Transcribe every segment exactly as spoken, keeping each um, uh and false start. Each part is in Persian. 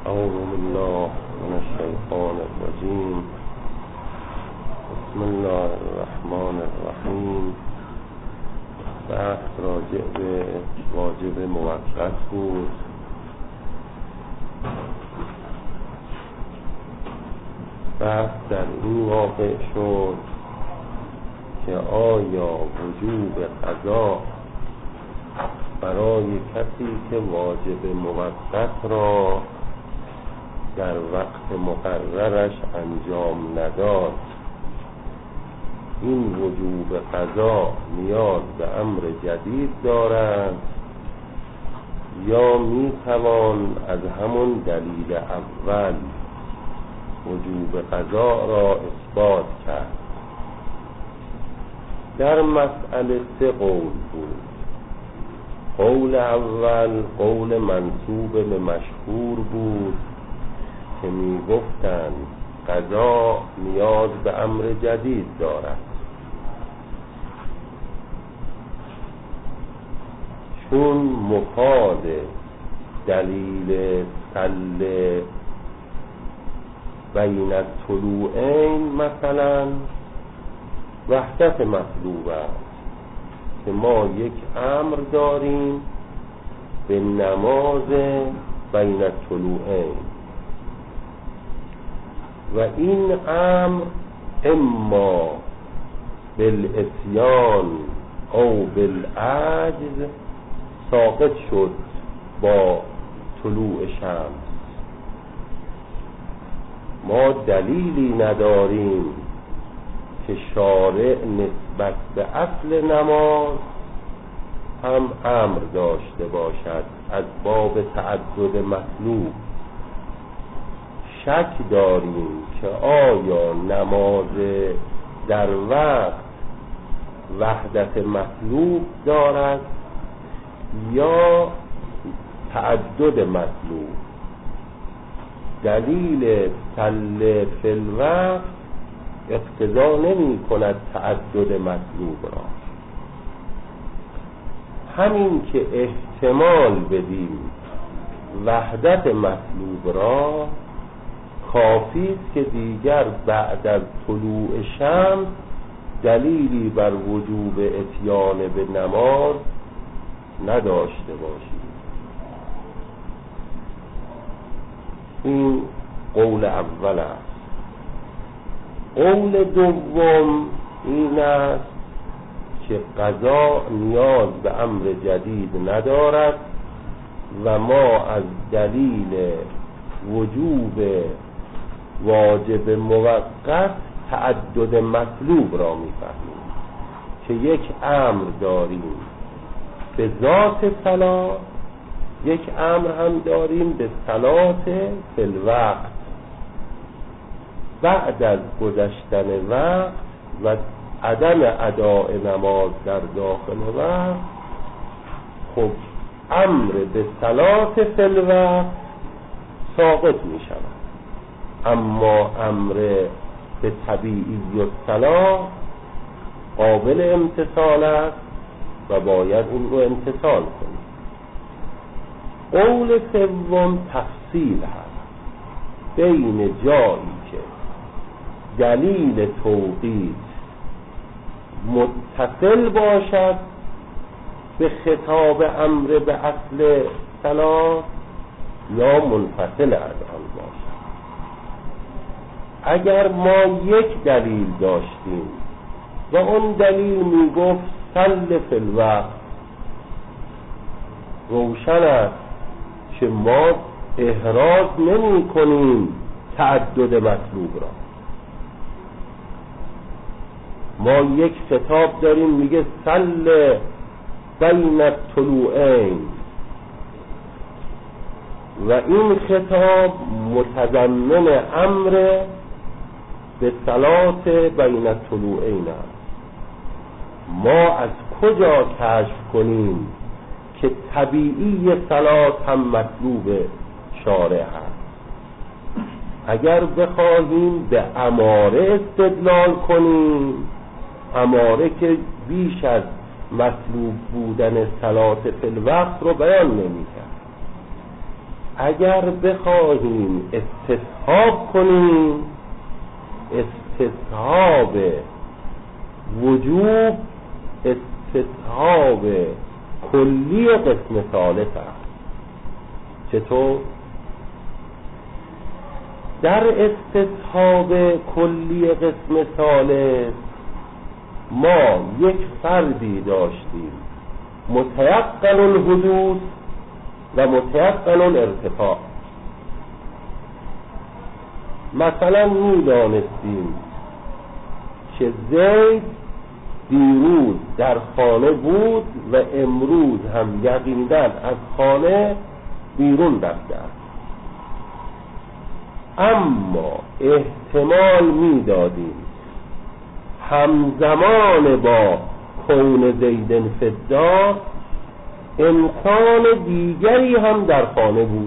أعوذ بالله من الشيطان الرجيم. بسم الله الرحمن الرحیم. بحث راجع به واجب موقت بود. بحث در این واقع شد که آیا وجوب قضا برای کسی که واجب موقت را در وقت مقررش انجام نداد، این وجوب قضا نیاز به امر جدید دارد یا می توان از همون دلیل اول وجوب قضا را اثبات کرد؟ در مسئله سه قول بود. قول اول قول منسوب به مشهور بود که می گفتند قضا نیاز به امر جدید دارد، چون مفاد دلیل سل بین الطلوعین مثلا وحدت مطلوب است که ما یک امر داریم به نماز بین الطلوعین و این امر اما بالاتیان او بالعجز ساقط شد با طلوع شمس. ما دلیلی نداریم که شارع نسبت به اصل نماز هم امر داشته باشد از باب تعدد مطلوب. شک داریم که آیا نماز در وقت وحدت مطلوب دارد یا تعدد مطلوب. دلیل سل فی الوقت اقتضا نمی کند تعدد مطلوب را. همین که احتمال بدیم وحدت مطلوب را کافی است که دیگر بعد از طلوع شمس دلیلی بر وجوب اتیان به نماز نداشته باشیم. این قول اول است. قول دوم این است که قضا نیاز به امر جدید ندارد و ما از دلیل وجوب واجب موقت تعدد مطلوب را می‌فهمیم که یک امر داریم به ذات صلاة، یک امر هم داریم به صلاة فی الوقت. بعد از گذشتن وقت و عدم اداء نماز در داخل وقت، خب امر به صلاة فی الوقت ساقط می شود، اما امر به طبیعی الصلاة قابل امتثال است و باید اون رو امتثال کنیم. قول سوم تفصیل هست بین جایی که دلیل توقیت متصل باشد به خطاب امر به اصل صلاة یا منفصل از آن باشد. اگر ما یک دلیل داشتیم و اون دلیل می گفت صل فی الوقت، روشن است که ما احراز نمی کنیم تعدد مطلوب را. ما یک خطاب داریم میگه صل بین الطلوعین و این خطاب متضمن امر به صلاة بین الطلوعین است. ما از کجا کشف کنیم که طبیعی صلاة هم مطلوب شارع هست؟ اگر بخواهیم به اماره استدلال کنیم، اماره که بیش از مطلوب بودن صلاة فی الوقت رو بیان نمی کرد، اگر بخواهیم استصحاب کنیم، استصحاب وجوب استصحاب کلی قسم ثالث است. چطور؟ در استصحاب کلی قسم ثالث ما یک فردی داشتیم متيقن الحدوث و متيقن الارتفاع. مثلا می دانستیم که زید دیروز در خانه بود و امروز هم یقینا از خانه بیرون رفته است، اما احتمال می دادیم همزمان با کون زیدن فی الدار انسان دیگری هم در خانه بود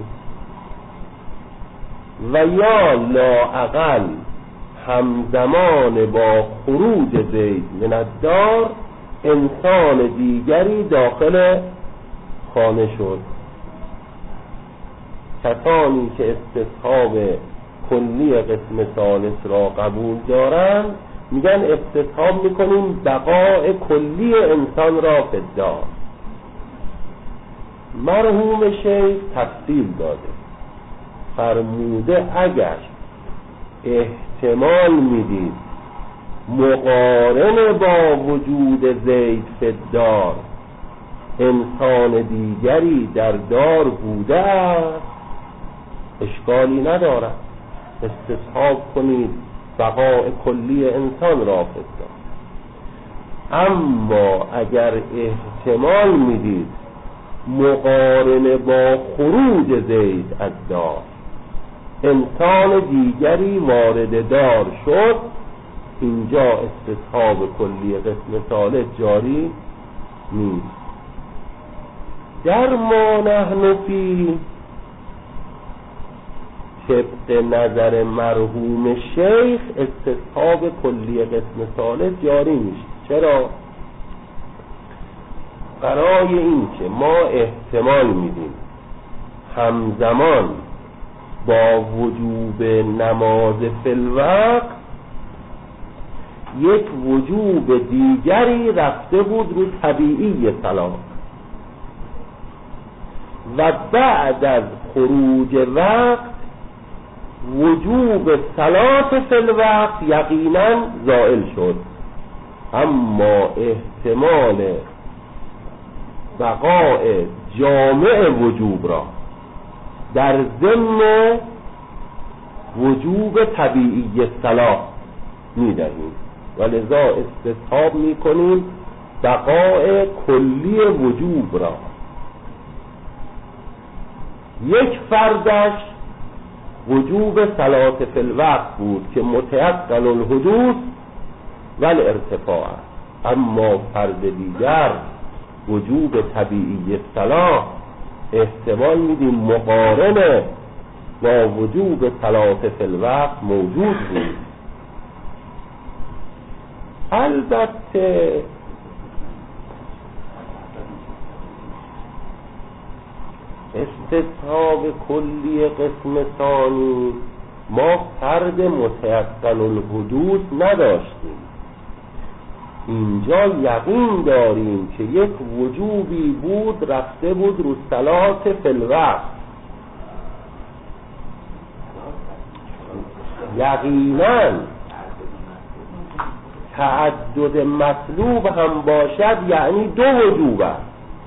و یا لااقل همزمان با خروج زید من الدار انسان دیگری داخل خانه شد. کسانی که استصحاب کلی قسم ثالث را قبول دارند میگن استصحاب میکنیم بقاء کلی انسان را فی الدار. مرحوم شیخ تفصیل داده، فرموده اگر احتمال میدید مقارن با وجود زید فی الدار انسان دیگری در دار بوده است، اشکالی ندارد، استصحاب کنید بقاء کلی انسان را فی الدار. اما اگر احتمال میدید مقارن با خروج زید از دار انسان دیگری وارد دار شد، اینجا استصحاب کلی قسم ثالث جاری نیست. در ما نحن فی طبق نظر مرحوم شیخ استصحاب کلی قسم ثالث جاری میشه. چرا؟ برای این که ما احتمال میدیم همزمان با وجوب نماز فی الوقت یک وجوب دیگری رفته بود رو طبیعی صلاة و بعد از خروج وقت وجوب صلاة فی الوقت یقینا زائل شد، اما احتمال بقاء جامع وجوب را در ضمن وجوب طبیعی صلاة می‌دهیم و لذا استصحاب می‌کنیم بقاء کلی وجوب را. یک فردش وجوب صلاة فی الوقت بود که متيقن الحدوث و الارتفاع، اما فرد دیگر وجوب طبیعی صلاة احتمال میدیم مقارنه با وجوب صلاة فی الوقت موجود بود. البته استصحاب کلی قسم ثانی ما فرد متيقن الحدوث نداشتیم، اینجا یقین داریم که یک وجوبی بود رفته بود رو صلاة فی الوقت. یقینا تعدد مطلوب هم باشد یعنی دو وجوب است،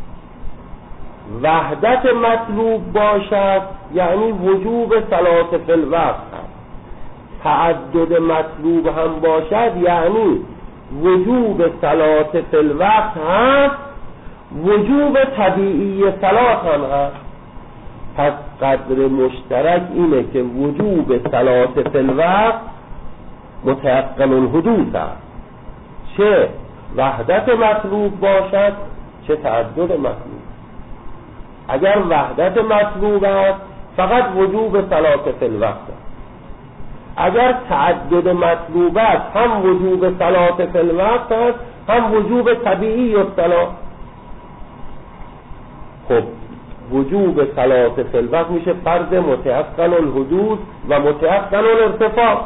وحدت مطلوب باشد یعنی وجوب صلاة فی الوقت است، تعدد مطلوب هم باشد یعنی وجوب صلاة فی الوقت هست، وجوب طبیعی صلاة هم هست. پس قدر مشترک اینه که وجوب صلاة فی الوقت متيقن الحدوث است، چه وحدت مطلوب باشد چه تعدد مطلوب. اگر وحدت مطلوب است فقط وجوب صلاة فی الوقت است، اگر تعدد مطلوب است هم وجوب صلاة فی الوقت است هم وجوب طبیعی الصلاة. خب وجوب صلات فی الوقت میشه فرض متيقن الحدوث و متيقن الارتفاع.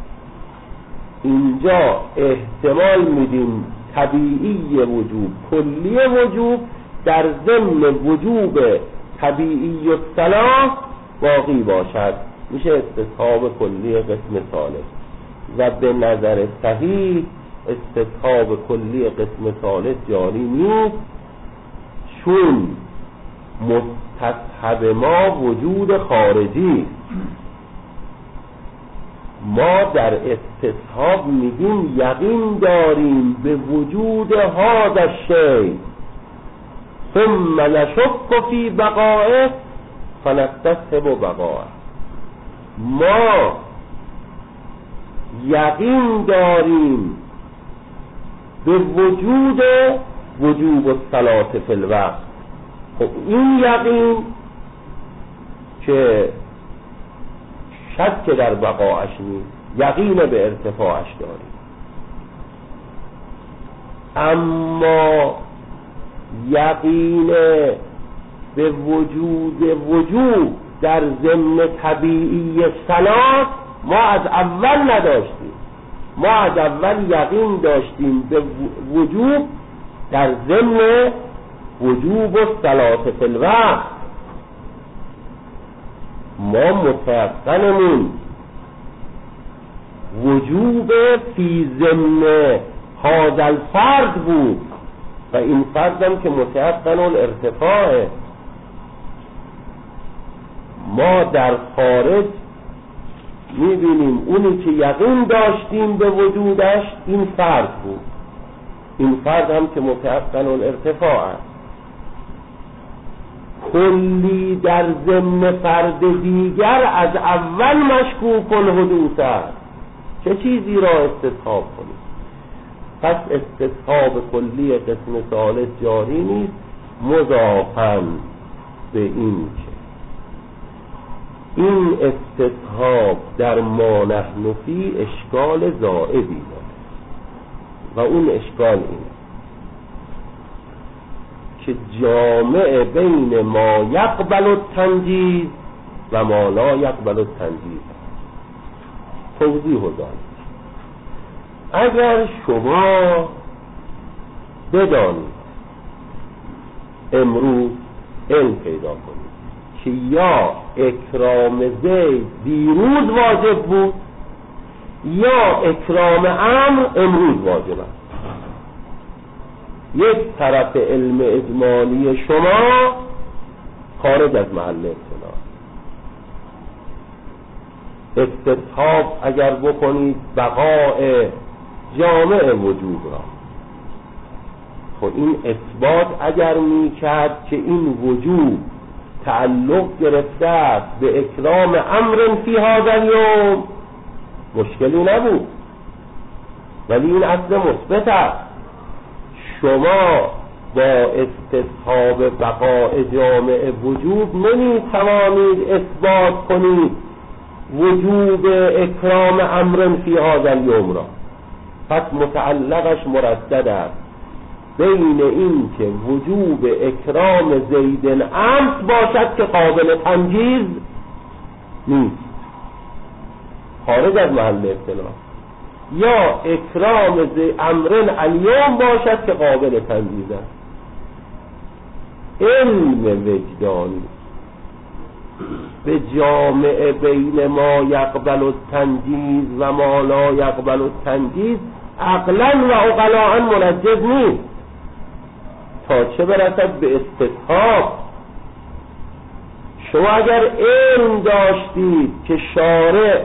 اینجا احتمال میدیم طبیعی وجوب، کلی وجوب در ضمن وجوب طبیعی الصلاة باقی باشد، میشه استصحاب کلی قسم ثالث. و به نظر صحیح استصحاب کلی قسم ثالث جاری نیست، چون مستصحب ما وجود خارجی. ما در استصحاب میگیم یقین داریم به وجود هذا الشیء ثم نشک فی بقائه فنستصحب بقائه. ما یقین داریم به وجود وجوب الصلاة فی الوقت. خب این یقین که شک در بقاعش نیست، یقین به ارتفاعش داریم. اما یقین به وجود وجود در ضمن طبیعی صلاة ما از اول نداشتیم. ما از اول یقین داشتیم به وجود در ضمن وجوب الصلاة فی الوقت. ما متيقنمون وجوب فی ضمن هذا الفرد بود و این فرد هم که متيقن الارتفاعه. ما در خارج میبینیم اونی که یقین داشتیم به وجودش این فرد بود، این فرد هم که متيقن الارتفاع است. کلی در ضمن فرد دیگر از اول مشکوک الحدوث است. چه چیزی را استصحاب کنیم؟ پس استصحاب کلی قسم ثالث جاری نیست، مضافاً به این که این استصحاب در ما نحن فی اشکال زائدی داره و اون اشکال اینه که جامع بین ما یقبل التنجیز و ما لا یقبل التنجیز. توضیح دارم. اگر شما بدانید امروز علم پیدا کنید که یا اکرام زید دیروز واجب بود یا اکرام امر امروز واجب است، یک طرف علم اجمالی شما خارج از محل اطلاع. استصحاب اگر بکنید بقاء جامع وجود را، خب این اثبات اگر میکرد که این وجود تعلق گرفته است به اکرام امر فی هذا اليوم مشکلی نبود، ولی این اصل مثبت است. شما با استصحاب بقاء جامع وجود نمی توانید اثبات کنید وجود اکرام امر فی هذا اليوم را. پس متعلقش مردد است بین این که وجوب اکرام زید امر باشد که قابل تنجیز نیست، خارج از محل اطلاع، یا اکرام زید امر الیوم باشد که قابل تنجیز است. علم وجدانی به جامع بین ما یقبل التنجیز و ما لا یقبل التنجیز عقلا و عقلاء منجز نیست، تا چه برسد به استصحاب. شما اگر علم داشتید که شارع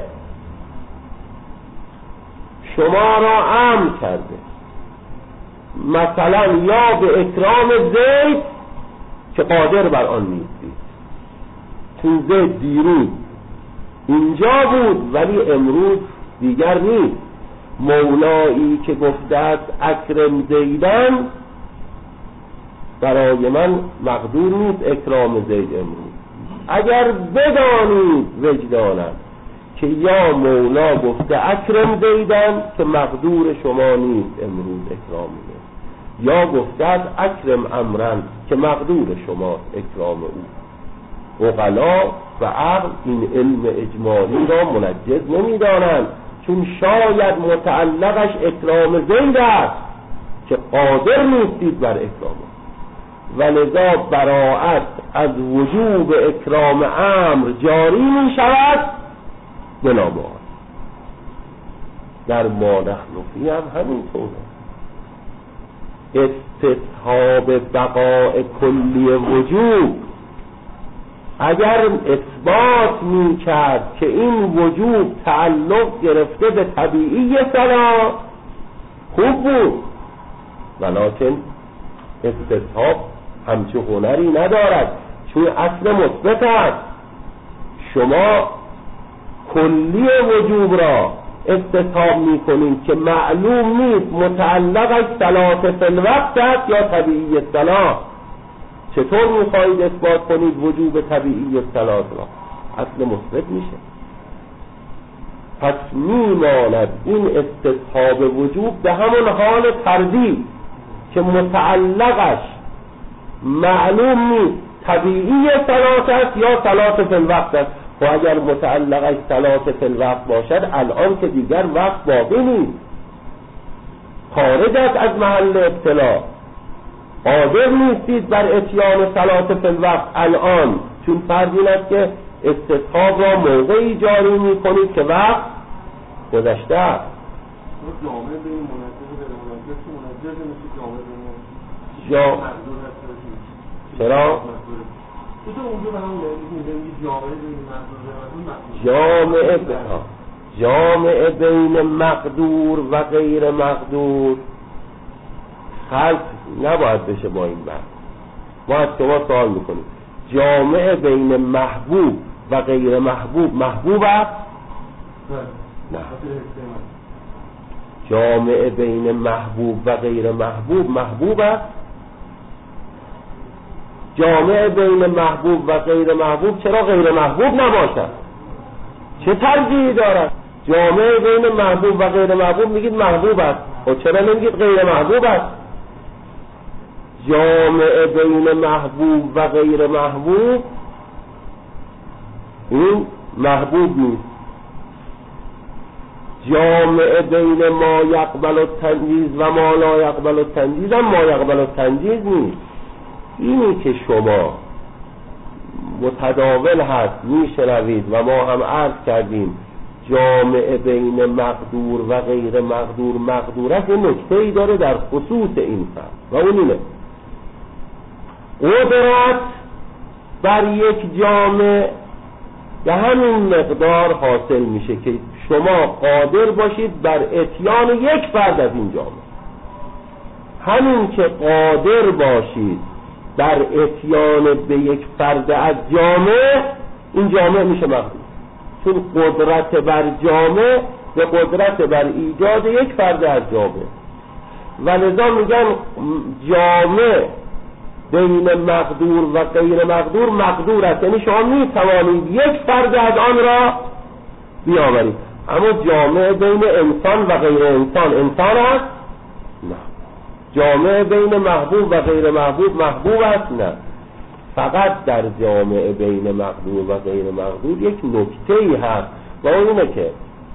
شما را امر کرده مثلا یا به اکرام زید که قادر بر آن نیستید، چون زید دیروز اینجا بود ولی امروز دیگر نیست، مولایی که گفته است اکرم زیدن برای من مقدور نیست اکرام زید امروز. اگر بدانید وجدانم که یا مولا گفته اکرم زیدن که مقدور شما نیست امروز اکرام زید، یا گفته است اکرم امرن که مقدور شما اکرام او، عقلا و عقل این علم اجمالی را منجز نمی‌دانند، چون شاید متعلقش اکرام زید است که قادر نیستید بر اکرام، و لذا براءت از وجوب اکرام امر جاری می شود بنابرای. در ما نخلفی هم همینطوره. استصحاب بقاء کلی وجوب اگر اثبات می کرد که این وجوب تعلق گرفته به طبیعی صلاح خوب بود، ولکن استصحاب همچه هنری ندارد، چون اصل مثبت است. شما کلی وجوب را استصحاب میکنید که معلوم نیست متعلقش صلاة فی الوقت است یا طبیعی صلاح. چطور میخواهید اثبات کنید وجوب طبیعی صلاة را؟ اصل مثبت میشه. پس میماند این استصحاب وجوب به همون حال تردید که متعلقش معلوم نیست طبیعی صلاة است یا صلاة فی الوقت است. و اگر متعلقش صلاة فی الوقت باشد الان که دیگر وقت باقی نیست، خارج است از محل ابتلا، قادر نیستید بر اتیان صلاة فی الوقت الان، چون فرض این است که استصحاب را موقعی جاری می کنید که وقت گذشته است. جامعه به این مناسب به مناسب که مناسب مثل جامعه به جا... چرا؟ تو اونجا به همون جامعه بین جامعه جامعه بین مقدور و غیر مقدور خلط نباید بشه با این بحث. ما از شما سوال میکنیم جامعه بین محبوب و غیر محبوب محبوب است؟ نه. جامعه بین محبوب و غیر محبوب محبوب است؟ جامعه بین محبوب و غیر محبوب چرا غیر محبوب نباشد؟ چه ترجیحی دارد؟ جامعه بین محبوب و غیر محبوب میگید محبوب است، و چرا نمیگید غیر محبوب است؟ جامعه بین محبوب و غیر محبوب این محبوب نیست. جامعه بین ما یقبل التنجیز و ما لا یقبل التنجیز هم ما یقبل التنجیز نیست. اینی که شما متداول هست میشنوید و ما هم عرض کردیم جامعه بین مقدور و غیر مقدور مقدور است، یه نکته‌ای داره در خصوص این فرد و اون اینه قدرت بر یک جامعه به همین مقدار حاصل میشه که شما قادر باشید بر اتیان یک فرد از این جامعه. همین که قادر باشید در اتیان به یک فرد از جامعه، این جامعه میشه مقدور، چون قدرت بر جامعه به قدرت بر ایجاد یک فرد از جامعه. و لذا میگن جامعه بین مقدور و غیر مقدور مقدور است، یعنی شما میتوانید یک فرد از آن را بیاورید. اما جامعه بین انسان و غیر انسان انسان است؟ نه. جامعه بین محبوب و غیر محبوب محبوب است؟ نه. فقط در جامعه بین مقدور و غیر مقدور یک نکته‌ای هست و اون اینه که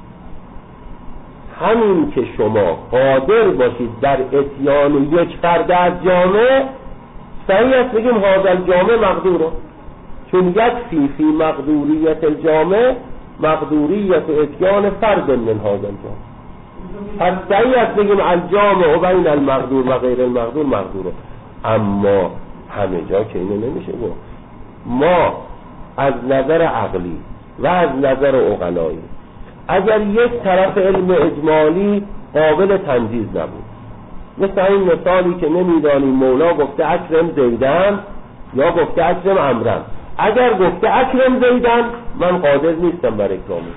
همین که شما قادر باشید در اتیان یک فرد از جامعه، صحیح است بگیم هذا الجامعه مقدوره، چون یکفی فی مقدوریت الجامعه مقدوریت اتیان فرد من هذا الجامعه. پس صحیح است بگیم الجامعه بین المقدور و غیر المقدور مقدوره. اما همه جا که اینو نمیشه گفت. ما از نظر عقلی و از نظر عقلایی اگر یک طرف علم اجمالی قابل تنجیز نبود، مثل این مثالی که نمیدانیم مولا گفته اکرم زیدن یا گفته اکرم عمرن، اگر گفته اکرم زیدن من قادر نیستم بر اکرامی،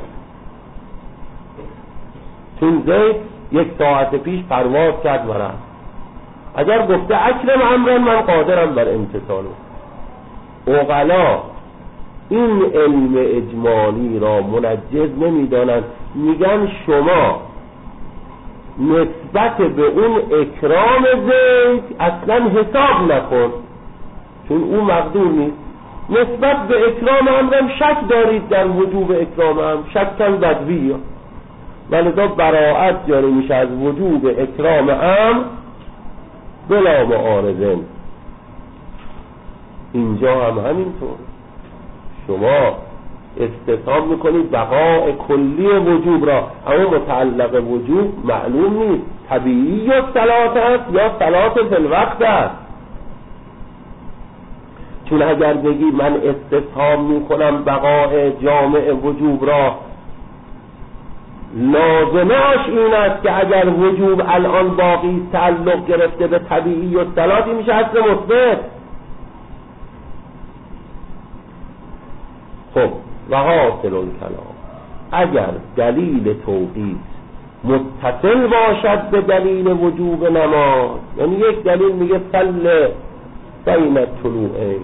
چون زید یک ساعت پیش پرواز کرد و رفت. اگر گفته اکرم عمرن من قادرم بر امتثاله. عقلا این علم اجمالی را منجز نمیدانند، میگن شما نسبت به اون اکرام زید اصلا حساب نکن، چون اون مقدور نیست. نسبت به اکرام امرم شک دارید در وجوب اکرام امر، شکن بدوی، ولذا براءت جاری میشه از وجوب اکرام امر بلا معارضه. اینجا هم همینطور شما استثاب میکنید بقاء کلی وجوب را، اما متعلق وجوب معلوم نیست طبیعی یا صلات است یا صلات فی الوقت است. چون اگر بگی من استثاب میکنم بقاء جامع وجوب را، لازمش این است که اگر وجوب الان باقی تعلق گرفته به طبیعی و صلاتی میشه اصل مثبت. خب و حاصل الکلام، اگر دلیل توقیت متصل باشد به دلیل وجوب نماز، یعنی یک دلیل میگه صل بین الطلوعین،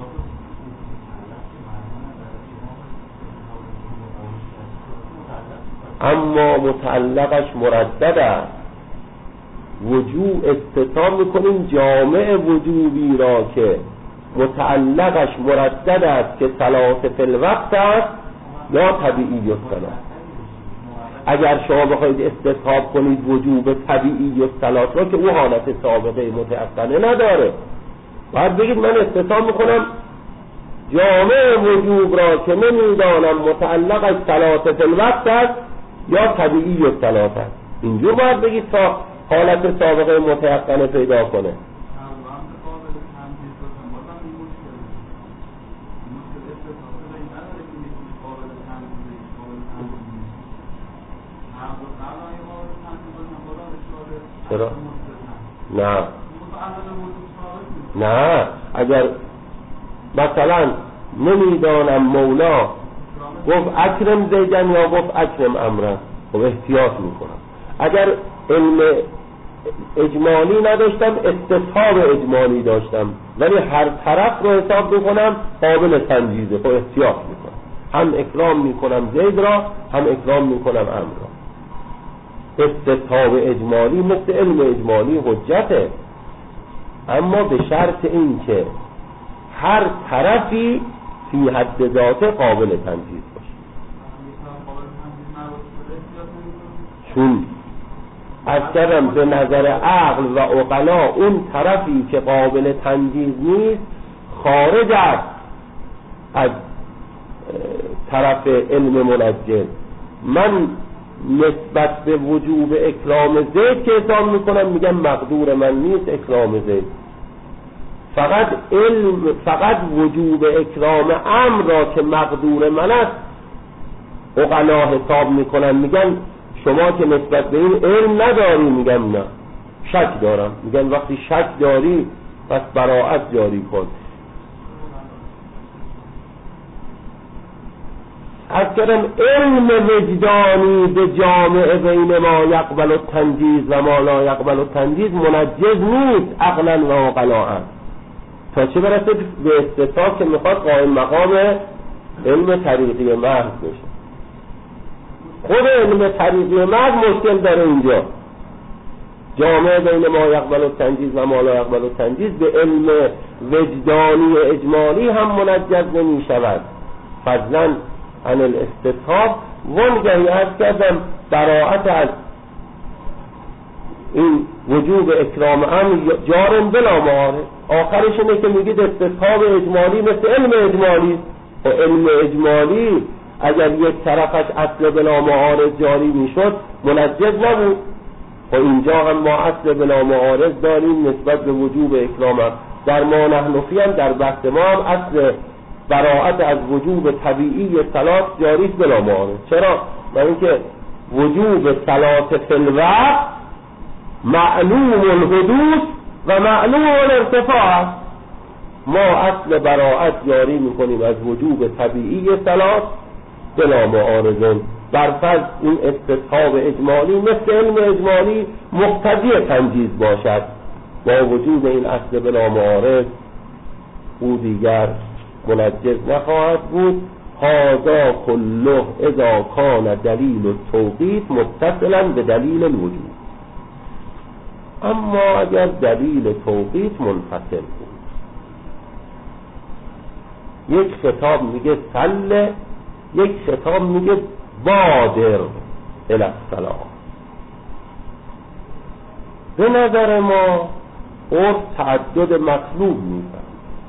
اما متعلقش مردد است، وجوب استثاب میکنیم جامع وجوبی را که متعلقش مردد است که صلات فی الوقت است یا طبیعی الصلات. اگر شما بخواید استصحاب کنید وجوب طبیعی الصلات را که او حالت سابقه متأخره نداره، باید بگید من استصحاب میکنم جامع وجوب را که نمیدانم متعلقش صلات فی الوقت است یا طبیعی الصلات است. اینجور باید بگید تا حالت سابقه متأخره پیدا کنه. چرا؟ نه نه اگر مثلا نمیدانم مولا گفت اکرم زیدن یا گفت اکرم امرن، خب احتیاط میکنم. اگر علم اجمالی نداشتم استصحاب اجمالی داشتم، ولی هر طرف رو حساب میکنم قابل تنجیزه، خب احتیاط میکنم، هم اکرام میکنم زید را هم اکرام میکنم امر را. استصحاب اجمالی مثل علم اجمالی حجته، اما به شرط این که هر طرفی فی حد ذاته قابل تنجیز باشه. چون از کردم به نظر عقل و عقلا اون طرفی که قابل تنجیز نیست خارج است از طرف علم منجز. من نسبت به وجوب اکرام زید که حساب میکنم میگم مقدور من نیست اکرام زید، فقط علم فقط وجوب اکرام امر را که مقدور من است عقلا حساب میکنن، میگن شما که نسبت به این علم نداری، میگم نه شک دارم، میگن وقتی شک داری پس براءت جاری کن. از کردم علم وجدانی به جامع بین ما یقبل التنجیز و ما لا یقبل التنجیز منجز نیست عقلا و عقلاً، تا چه برسه به استثاب که میخواد قائم مقام علم طریقی محض بشه. خود علم طریقی محض مشکل داره اینجا، جامع بین ما یقبل التنجیز و ما لا یقبل التنجیز به علم وجدانی اجمالی هم منجز نمی شود، فضلا عن الاستصحاب. وانگهی از کردم براءت از این وجوب اکرام امر جارم بلا معارض، آخرش اینه که میگید استصحاب اجمالی مثل علم اجمالی، و علم اجمالی اگر یک طرفش اصل بلا معارض جاری میشد منجز نبود، و اینجا هم ما اصل بلا معارض داریم نسبت به وجوب اکرام امر. در ما نحنفی هم در بحث ما هم اصل براءت از وجوب طبیعی صلات جاری است بلا معارض. چرا؟ برای اینکه وجوب صلات فی الوقت معلوم الحدوث و معلوم الارتفاع، ما اصل براءت جاری میکنیم از وجوب طبیعی صلات بلا معارض، برفرض این استصحاب اجمالی مثل علم اجمالی مقتضی تنجیز باشد، با وجود این اصل بلا معارض او دیگر منجز نخواهد بود. هذا كله اذا کان دلیل التوقیت متصلا به دلیل الوجود. اما اگر دلیل توقیت منفصل بود، یک خطاب میگه سل، یک خطاب میگه بادر الی الصلاة. به نظر ما عرف تعدد مطلوب میفهم.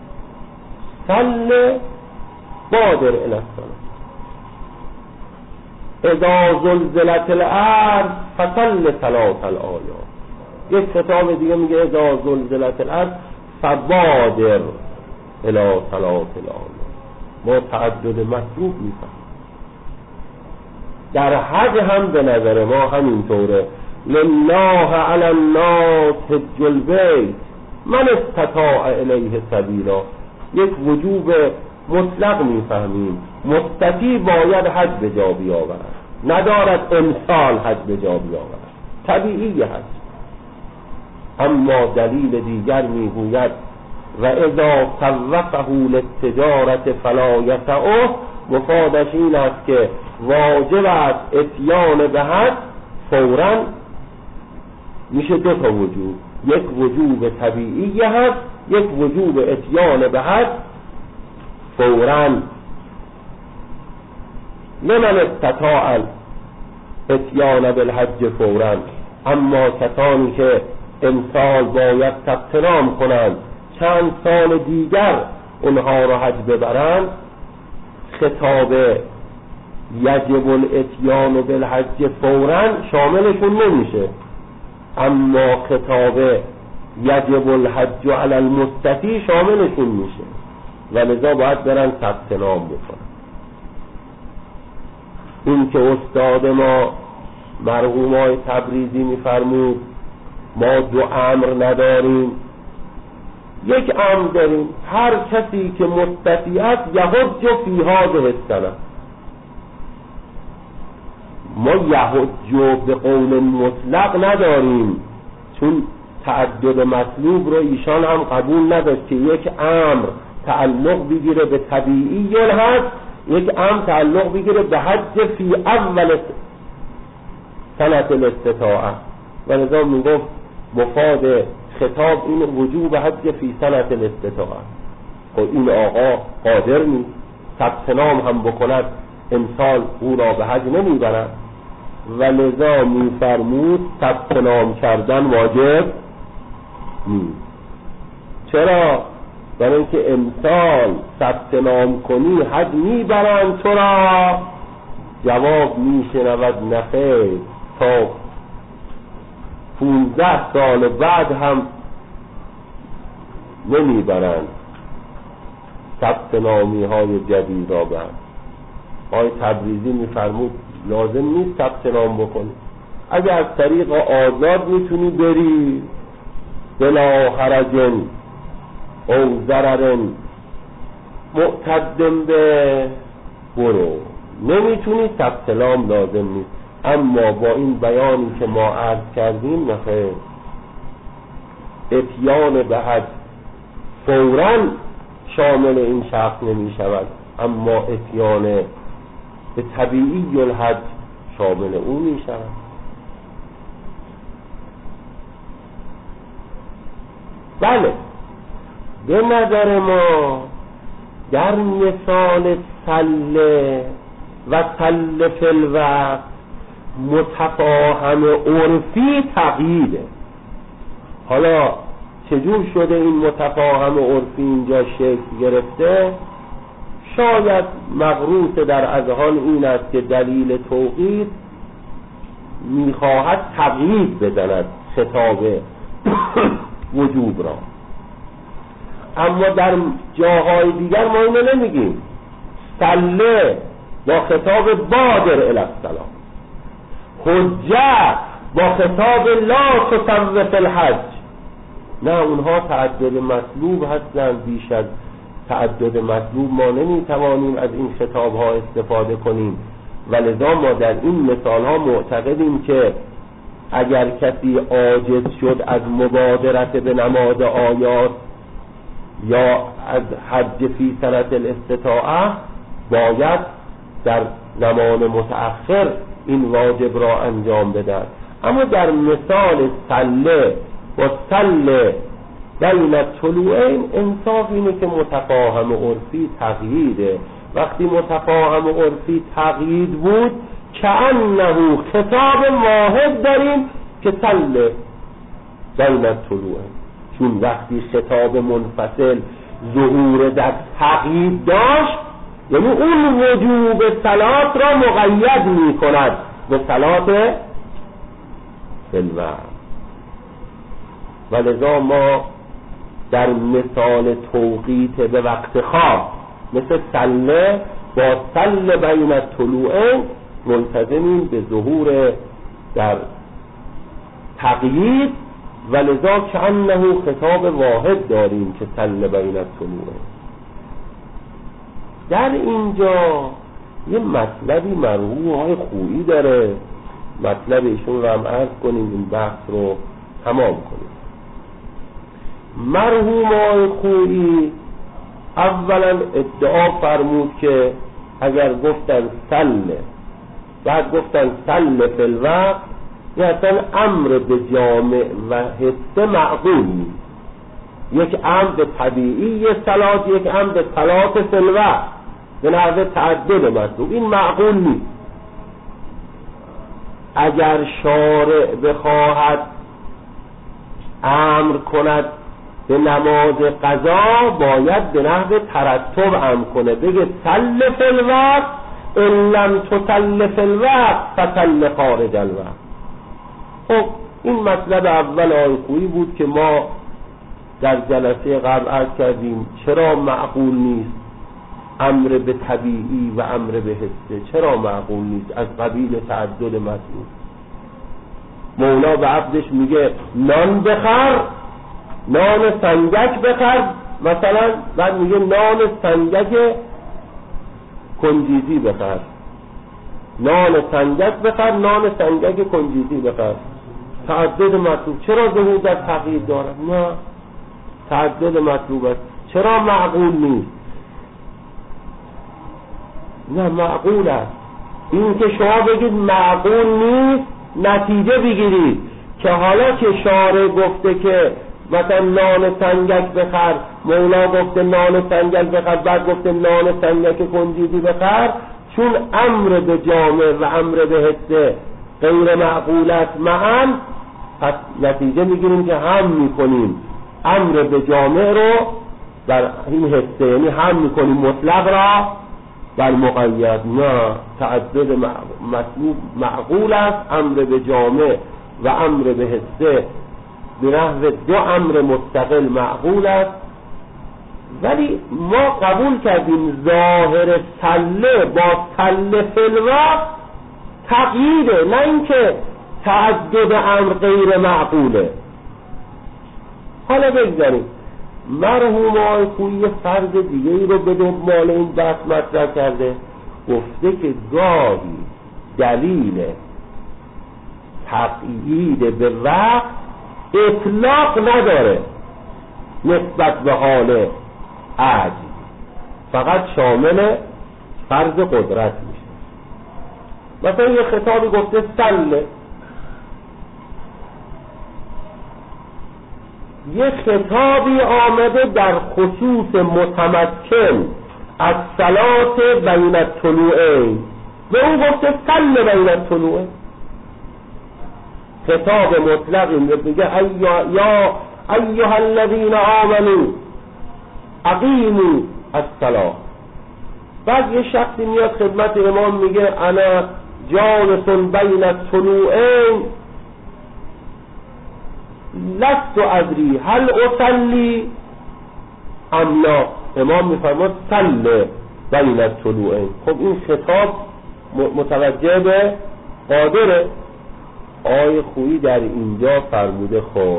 سل بادر الی الصلاة، اذا زلزلت الارض فصل ثلاث الآیات. یک خطاب دیگه میگه اذا زلزلت الارض فبادر الی ثلاث الآیات. ما تعدد مطلوب میفهم. در حج هم به نظر ما همینطوره. لله علی الناس حج البیت من استطاع الیه سبیلا. یک وجوب مطلق میفهمیم. مستطیع باید حج به جا بیاورد، ندارد امسال حج به جا بیاورد، طبیعی حج. اما دلیل دیگر میگوید و اذا سوقه للتجارت فلا یسعه. مفادش این است که واجب است اتیان به حج فوراً. میشه دو تا وجوب، یک وجوب طبیعی هست، یک وجوب اتیان به حج فوراً. لمن استطاع اتیان بالحج فوراً. اما کسانی که امسال باید ثبت نام کنند چند سال دیگر اونها را حج ببرند، خطاب یجب الاتیان بالحج فوراً شاملشون نمیشه. اما خطاب یجب الحج علی المستطیع شاملشون میشه و لذا باید برن ثبت نام بکنن. این که استاد ما مرحوم آقای تبریزی میفرمود ما دو امر نداریم، یک امر داریم، هر کسی که مستطیع است یحج فی هذه السنه. ما یحج به قول مطلق نداریم، چون تعدد مطلوب رو ایشان هم قبول نداشت که یک امر تعلق بگیره به طبیعی الحج، یک امر تعلق بگیره به حج فی اول سنة الاستطاعه. و لذا میگفت مفاد خطاب این وجوب حج فی سنة الاستطاعه. و این آقا قادر نیست ثبت نام هم بکند، امسال او را به حج نمیبرد و لذا میفرمود ثبت نام کردن واجب نیست. چرا؟ برای اینکه امسال ثبت نام کنی حج میبرند تو را. جواب میشنود نخیر، تا پونزده سال بعد هم نمیبرند ثبت نامی های جدید را برد. آقای تبریزی میفرمود لازم نیست ثبت نام بکنی، اگه از طریق آزاد میتونی بری بلا حرج او ضرر معتدم به برو، نمیتونی ثبت نام لازم نیست. اما با این بیانی که ما عرض کردیم نخیر، اتیان به حج فوراً شامل این شخص نمی شود، اما اتیان به طبیعی الحج شامل او می شود. بله، به نظر ما در مثال سله و سله فی الوقت متفاهم عرفی تقییده. حالا چجور شده این متفاهم عرفی اینجا شکل گرفته؟ شاید مغروس در اذهان این است که دلیل توقیت میخواهد تقیید بزند خطاب وجوب را، اما در جاهای دیگر ما اینو نمیگیم. سله با خطاب بادر الی الصلاة، حجه با خطاب لا تسوف الحج. نه، اونها تعدد مطلوب هستند. بیش از تعدد مطلوب ما نمیتوانیم از این خطاب ها استفاده کنیم و لذا ما در این مثال ها معتقدیم که اگر کسی عاجز شد از مبادرت به نماز آیات یا از حج فی سنة الاستطاعه، باید در زمان متأخر این واجب را انجام بدهد. اما در مثال سله و سله بین الطلوعین انصاف اینه که متفاهم عرفی تقییده. وقتی متفاهم عرفی تقیید بود کأنه خطاب واحد داریم که صل بین الطلوعین، چون وقتی خطاب منفصل ظهور در تقیید داشت یعنی اون وجوب صلات را مقید می کند به صلات فی الوقت. ولذا ما در مثال توقیت به وقت خاص مثل صله با صل بین الطلوعین ملتزمین به ظهور در تقیید، ولذا کأنه خطاب واحد داریم که صل بین الطلوعین. در اینجا یه مطلبی مرحوم های خویی داره، مطلب ایشون رو هم عرض کنیم این بحث رو تمام کنیم. مرحوم های خویی اولا ادعا فرمود که اگر گفتن صل بعد گفتن صل فی الوقت یا اصلا امر به جامع و حسه معقول نیست، یک امر طبیعی صلات، یک امر صلات فی الوقت به نحو تعدد مطلوب، این معقول نیست. اگر شارع بخواهد امر کند به نماز قضا باید به نحو ترتب امر کنه، بگه صل فی الوقت ان لم تصل فی الوقت فصل خارج الوقت. خب این مطلب اول آقای خویی بود که ما در جلسه قبل عرض کردیم چرا معقول نیست امر به طبیعی و امر به حسه، چرا معقول نیست؟ از قبیل تعدد مطلوب. مولا به عبدش میگه نان بخر، نان سنگک بخر مثلا، بعد میگه نان سنگک کنجیزی بخر، نان سنگک بخر، نان سنگک کنجیزی بخر. تعدد مطلوب، چرا ظهور در تقیید دارد؟ نه، تعدد مطلوب است. چرا معقول نیست؟ نه معقول است. این که شما بگید معقول نیست نتیجه بگیرید که حالا که شارع گفته که مثلا نان سنگک بخر، مولا گفته نان سنگک بخر، بعد گفته نان سنگک کنجیزی بخر، چون امر به جامع و امر به حسه غیر معقولت معا، پس نتیجه میگیریم که هم میکنیم امر به جامع رو بر این حسه، یعنی هم میکنیم مطلق را بر مقید. نه، تعدد مطلوب معقول است، امر به جامع و امر به حسه به نحو دو امر مستقل معقول است. ولی ما قبول کردیم ظاهر صله با صله فی الوقت تقییده، نه اینکه تعدد امر غیر معقوله. حالا بگذاریم مرحوم آقای خویی فرض دیگه ای رو به دنبال این بحث مطرح کرده، گفته که گاهی دلیل تقیید به وقت اطلاق نداره نسبت به حال عجز، فقط شامل فرض قدرت میشه. مثلا یه خطابی گفته صله، یه خطابی آمده در خصوص متمکن از صلات بین الطلوعین، به اون گفته صل بین الطلوعین. خطاب مطلقی میگه یا ایها الذین آمنوا اقیموا الصلاة. بعد یه شخصی میاد خدمت امام میگه انا جالس بین الطلوعین لست ادری هل اصلی ام لا. امام میفرماد صل بین الطلوعین. خب این خطاب متوجه به قادره. آقای خویی در اینجا فرموده خب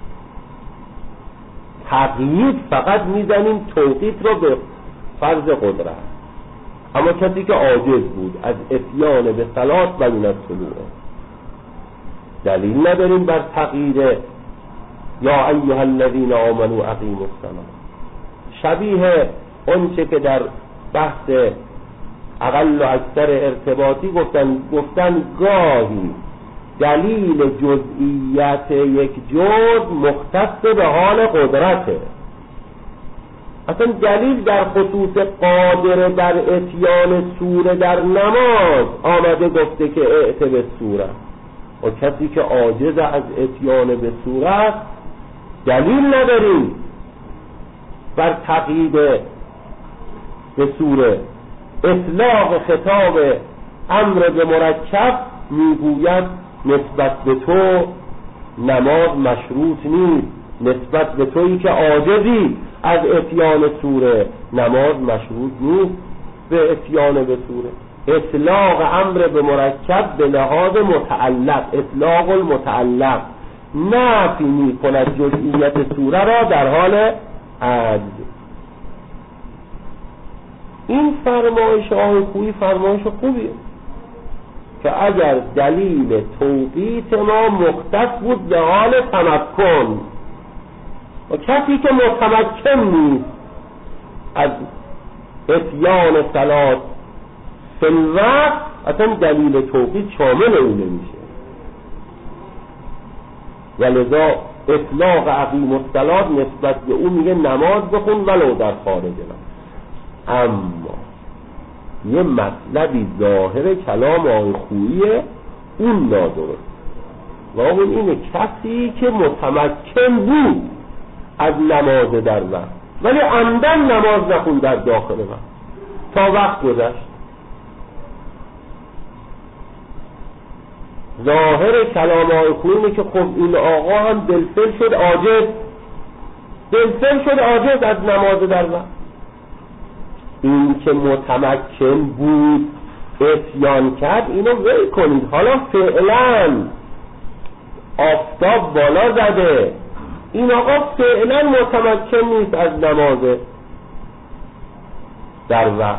تقیید فقط میزنیم توقیت رو به فرض قدرت، اما کسی که عاجز بود از اتیان به صلات بین الطلوعین دلیل نداریم بر تقیید یا ایها الذین آمنوا اقیموا الصلاة. شبیه اونچه که در بحث اقل و اکثر ارتباطی گفتن گفتن گاهی دلیل جزئیت یک جز مختص به حال قدرته. اصلا دلیل در خصوص قادر بر اتیان سوره در نماز آمده گفته که ائت به سوره، و کسی که عاجز از اتیان به سوره دلیل نداریم بر تقیید به سوره. اطلاق خطاب امر به مرکب میگوید نسبت به تو نماز مشروط نیست، نسبت به تویی که عاجزی از اتیان سوره نماز مشروط نیست به اتیان به سوره. اطلاق امر به مرکب به لحاظ متعلق، اطلاق المتعلق نفی می کند جزئیت سوره را در حال عجز. این فرمایش آقای خویی فرمایش خوبیه که اگر دلیل توقیت ما مختص بود به حال تمکن، و کسی که متمکن نیست از اتیان صلات فی الوقت اصلا دلیل توقیت شامل اون نمیشه. ولذا اطلاق اقیم الصلات نسبت به اون میگه نماز بخون ولو در خارج وقت. اما یه مطلبی ظاهر کلام آقای خوییه اون نادرست، و اون اینه کسی که متمکن بود از نماز در وقت ولی عمدن نماز نخون در داخل وقت تا وقت گذشت. ظاهر کلام آقای خویی اینه که خب این آقا هم دلسل شد عاجز، دلسل شد عاجز از نماز در وقت. این که متمکن بود اتیان کرد اینو وی کنید. حالا فعلا آفتاب بالا زده، این آقا فعلا متمکن نیست از نماز در وقت.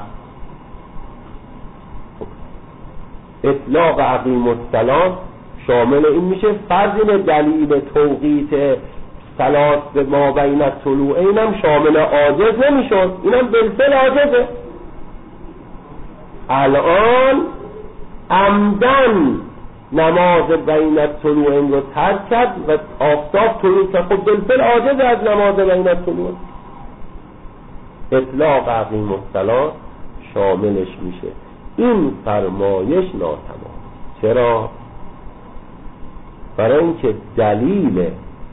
اطلاق اقیم الصلات شامل این میشه. فرض اینه دلیل توقیت صلات به ما بین الطلوعین هم شامل عاجز نمیشد، اینم بالفعل عاجزه. الان عمدن نماز بین الطلوعین رو ترک کرد و آفتاب طلوع کرد، خب بالفعل عاجز از نماز بین الطلوعین. اطلاق اقیم الصلات شاملش میشه. این فرمایش ناتمام. چرا؟ برای اینکه دلیل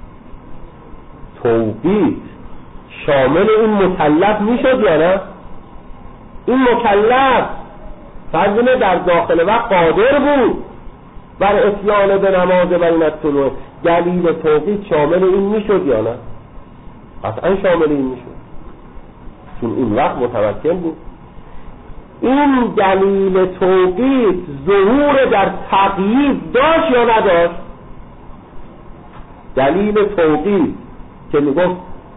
توقیت شامل این مکلف میشد یا نه؟ این مکلف فرض در داخل وقت قادر بود بر اتیان به نماز بین الطلوع، دلیل توقیت شامل این میشد یا نه؟ قطعا شامل این میشد چون این وقت متمکن بود. این دلیل توقیت ظهور در تقیید داشت یا نداشت؟ دلیل توقیت که میگفت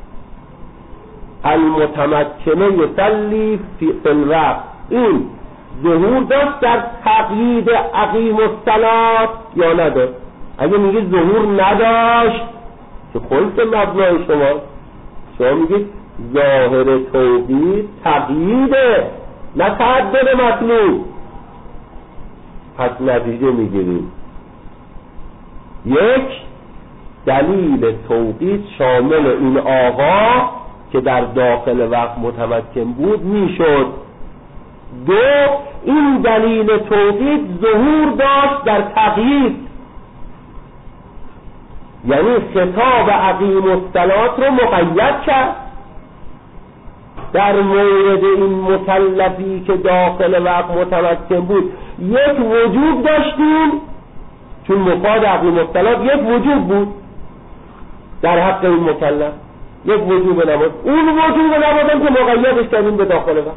المتمکنه یصلی فی الوقت، این ظهور داشت در تقیید اقیم الصلات یا نداشت؟ اگه میگه ظهور نداشت که خلط مبنای شما شما میگید ظاهر توقیت تقییده نه تعدد مطلوب، پس نتیجه میگیریم یک، دلیل توقیت شامل این آقا که در داخل وقت متمکن بود میشد. دو، این دلیل توقیت ظهور داشت در تقیید، یعنی خطاب اقیم الصلات رو مقید کرد در مورد این مکلفی که داخل وقت متمکن بود. یک وجوب داشتیم چون مفاد اقیم الصلات یک وجوب بود در حق این مکلف، یک وجوب نماز. اون وجوب نماز هم که مقیدش کردیم به داخل وقت.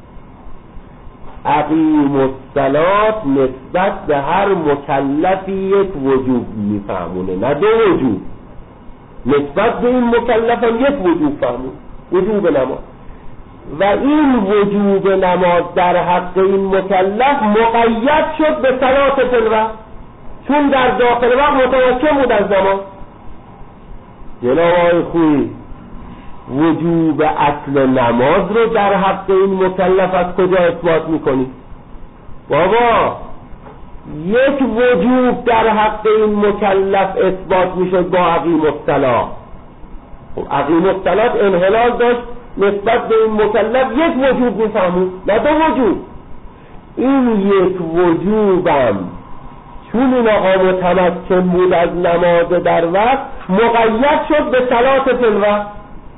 اقیم الصلات نسبت به هر مکلفی یک وجوب میفهمونه نه دو وجوب. نسبت به این مکلف هم یک وجوب فهمون، وجوب نماز. و این وجوب نماز در حق این مکلف مقید شد به صلات فی الوقت چون در داخل وقت متمکن بود از نماز. جناب آقای خویی وجوب اصل نماز رو در حق این مکلف از کجا اثبات میکنی؟ بابا یک وجوب در حق این مکلف اثبات میشد با عقیم الصلاة. خب عقیم الصلاة انحلال داشت نسبت به این مکلف، یک وجوب میفهمود نه دو وجوب. این یک وجوبم چون این آقا متمکن بود از نماز در وقت مقید شد به صلاة فی الوقت.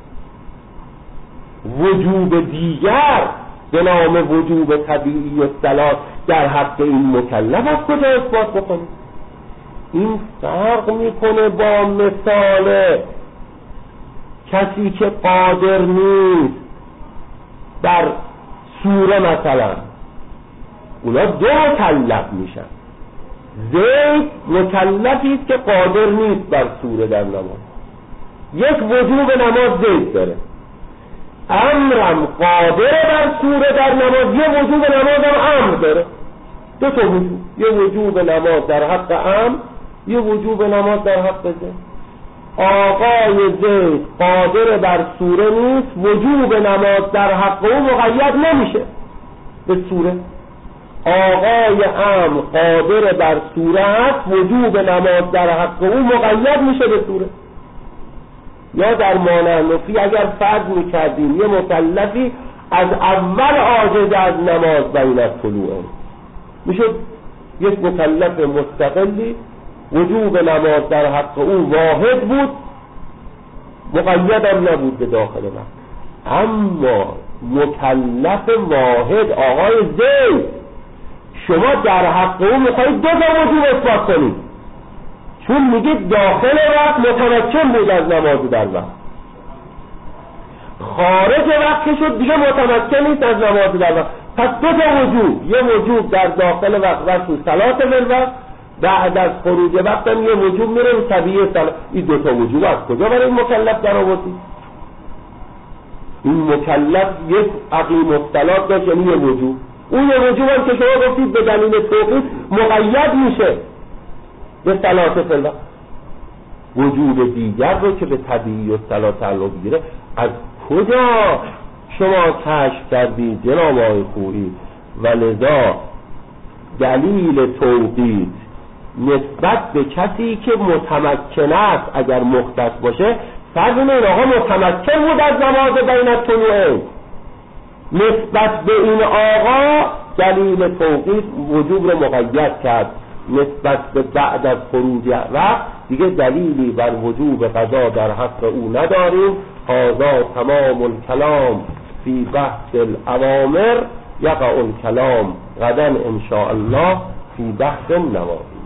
وجوب دیگر به نام وجوب طبیعی و صلاة در حق این مکلف از کجا اثبات بکنه؟ این فرق میکنه با مثال کسی که قادر نیست بر سوره مثلا، اونا دو مکلف میشن. زید مکلفی است که قادر نیست بر سوره در نماز، یک وجوب نماز زید داره. امرم قادر بر سوره در نماز، یه وجوب نماز هم امر داره. دو تا وجوب، یه وجوب نماز در حق امر، یه وجوب نماز در حق زید. آقای زید قادر بر سوره نیست، وجوب نماز در حق او مقید نمیشه به سوره. آقای امر قادر بر سوره است، وجوب نماز در حق او مقید میشه به سوره. یا در مانعنفی اگر فرض میکردیم یه مکلفی از اول عاجز از نماز بین الطلوع میشه یک مکلف مستقلی، وجوب نماز در حق او واحد بود، مقید هم نبود به داخل وقت. اما مکلف واحد آقای زید، شما در حق او میخواید دو تا وجوب اثبات کنید، چون میگید داخل وقت متمکن بود از نماز در وقت، خارج وقت که شد دیگه متمکن نیست از نماز در وقت. پس دو تا وجوب، یه وجوب در داخل وقت و تو صلاة بالوقت، بعد از خروج وقت هم یه وجوب میره به طبیعی صلاة. این دو تا وجوب از کجا برای این مکلف در آوردی؟ این مکلف یک عقیم الصلاة داشت، یعنی یه وجوب. اون یه وجوب هم که شما گفتید به دلیل توقیف مقید میشه به صلاة بالوقت. وجوب دیگر رو که به طبیعی و صلاة تعلق بگیره از کجا شما کشف کردید جناب آقای خویی؟ و لذا دلیل توقیف نسبت به کسی که متمکن است اگر مختص باشه، فرض این آقا متمکن بود از نماز بین الطلوعین، نسبت به این آقا دلیل توقیف وجوب رو مقید کرد، نسبت به بعد از خروج وقت دیگه دلیلی بر وجوب قضا در حق او نداریم. هذا تمام الکلام فی بحث الاوامر، یقع الکلام غدا ان شاء الله فی بحث النواهی.